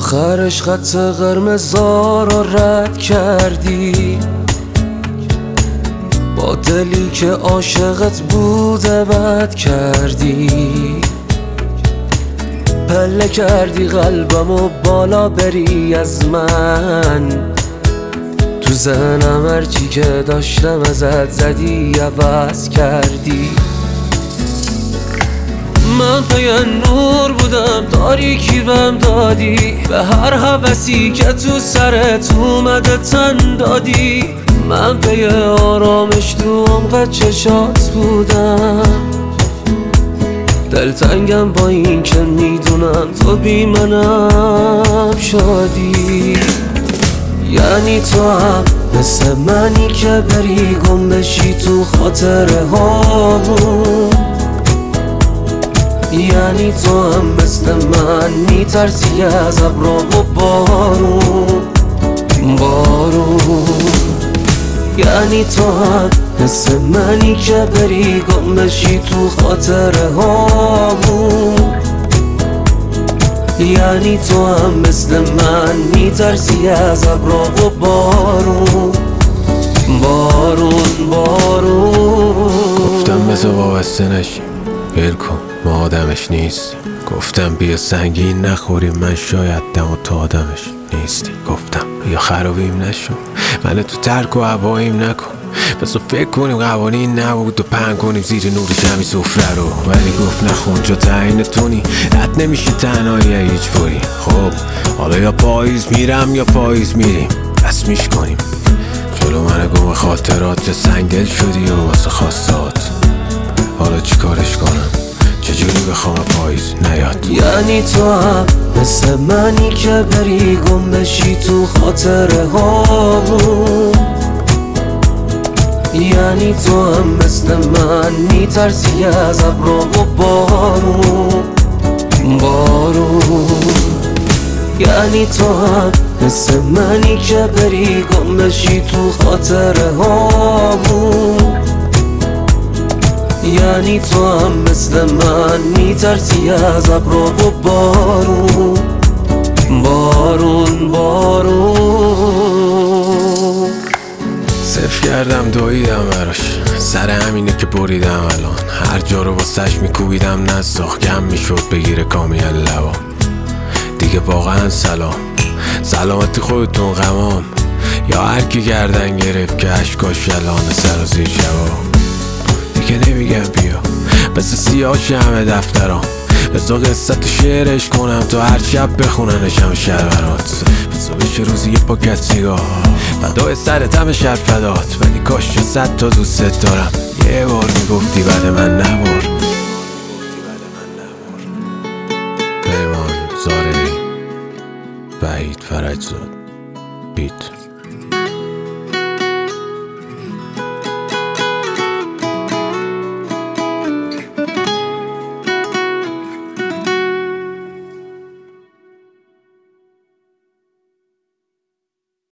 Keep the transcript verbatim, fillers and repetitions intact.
آخرش خط قرمزا رو رد کردی، با دلی که عاشقت بوده بد کردی. پله کردی قلبمو بالا بری از من، تو ذهنم هرچی که داشتم ازت زدی عوض کردی. من پی نور بودم تاریکی بهم دادی، به هر هوسی که تو سرت اومده تن دادی. من پی آرامش تو عمق چشات بودم، دلتنگم با این که میدونم تو بی منم شادی. یعنی تو هم مثل منی که بری گم بشی تو خاطره هامون، یعنی تو هم مثل من میترسی از ابرا و بارون بارون. یعنی تو هم مثل منی که بری گم بشی تو خاطره هامون، یعنی تو هم مثل من میترسی از ابرا و بارون بارون بارون. گفتم بذار وابسته نشی، ول کن ما آدمش نیست. گفتم بیا سنگین نخوریم، من شاید دم و تو آدمش نیستی. گفتم یا خرابیم نشو، من تو ترک و هواییم نکن. بذار فکر کنیم قوانین نبود و پنگ کنیم زیر نور شمی سفره رو. ولی گفت نخون جا تعیین تونی، رد نمیشه تنهایی هیچ فوری. خب حالا یا پاییز میرم یا پاییز میریم، رسمیش کنیم. جلو من گم خاطرات یا سنگل شدی و واسه خواستات. حالا چی کارش کنم، چجوری بخوام پاییز نیاد؟ یعنی تو هم مثل منی که بری گم بشی تو خاطره هامون، یعنی تو هم مثل من میترسی از ابرا و بارون بارون. یعنی تو هم مثل منی که بری گم بشی تو خاطره هامون، یعنی تو هم مثل من میترسی از ابرا و بارون بارون بارون. صرف کردم دویدم براش، سر همینه که بریدم الان. هر جا رو واسش میکوبیدم نساخ، کم میشد بگیره کامیل لبا. دیگه واقعا سلام، سلامتی خودتون غمام. یا هر کی گردن گرفت که اشکاش یلانه سر و زیر جواب. دیگه نمیگم بیا بس سیاهش همه دفترام، بذار قصت شعرش کنم تو هر شب بخوننشم شهر برات. بذار بشه روزی یه پاکت سیگار فدای سرت همه شهر فدات. ولی کاش چه صد تا دوست دارم، یه بار میگفتی بعد من نبار. پیمان زارعی، وحید فرجزاد، بیت.